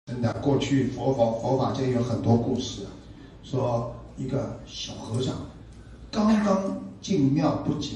真的，过去佛法界有很多故事，说一个小和尚刚刚进庙不久，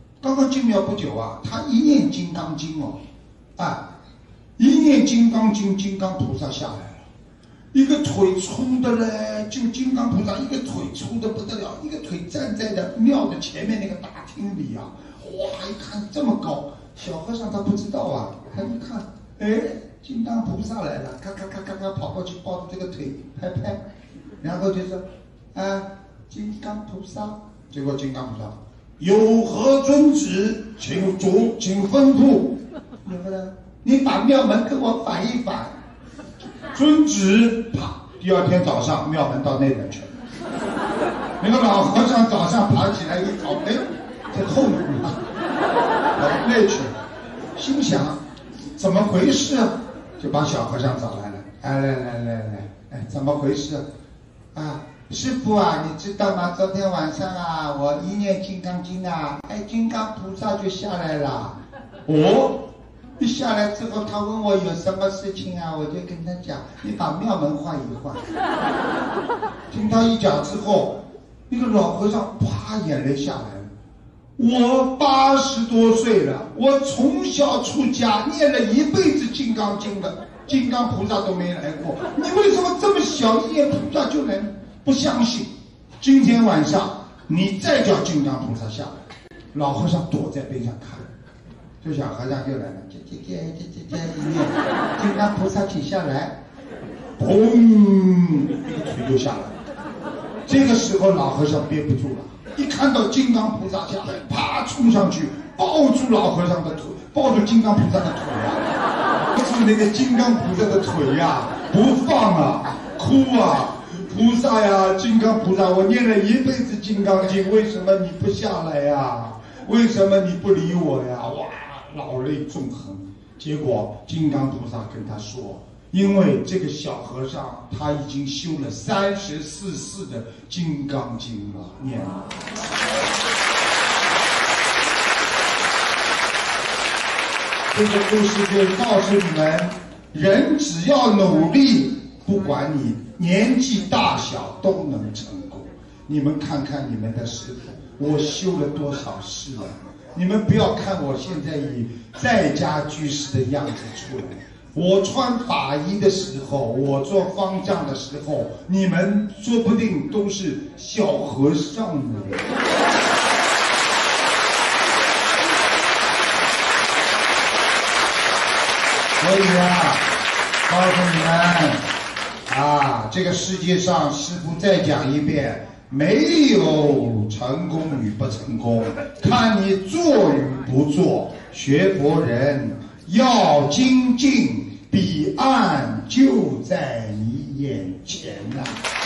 他一念金刚经一念金刚经，金刚菩萨下来了，一个腿粗的嘞，就金刚菩萨一个腿粗的不得了，一个腿站在的庙的前面那个大厅里啊，哇，一看这么高，小和尚他不知道啊，他一看，哎，金刚菩萨来了，咔跑过去抱着这个腿拍，然后就说金刚菩萨，结果金刚菩萨有何遵旨，请吩咐。你把庙门给我反一反。遵旨，啪！第二天早上庙门到那边去了。那个老和尚早上爬起来一找，哎，在后面到那去了，心想怎么回事啊？就把小和尚找来了。来，怎么回事啊？师父啊，你知道吗？昨天晚上啊，我一念金刚经啊，金刚菩萨就下来了。哦，一下来之后，他问我有什么事情啊，我就跟他讲，你把庙门换一换。听他一讲之后，那个老和尚啪眼泪下来了。我80多岁了，我从小出家，念了一辈子金刚经的，金刚菩萨都没来过，你为什么这么小一念菩萨就来？不相信，今天晚上你再叫金刚菩萨下来。老和尚躲在边上看，这小和尚就来了，这一念，金刚菩萨请下来，砰，一个腿就下来了。这个时候老和尚憋不住了，一看到金刚菩萨下来，啪冲上去抱住老和尚的腿，抱住金刚菩萨的腿啊，抱住那个金刚菩萨的腿呀，不放啊，哭啊。菩萨呀，金刚菩萨，我念了一辈子金刚经，为什么你不下来呀？为什么你不理我呀？哇，老泪纵横。结果金刚菩萨跟他说，因为这个小和尚他已经修了34世的金刚经了，念了。这个故事就告诉你们，人只要努力，不管你年纪大小都能成功。你们看看你们的师父，我修了多少世了？你们不要看我现在以在家居士的样子出来，我穿法衣的时候，我做方丈的时候，你们说不定都是小和尚呢。所以啊，告诉你们这个世界上，师父再讲一遍，没有成功与不成功，看你做与不做。学佛人要精进，彼岸就在你眼前啊。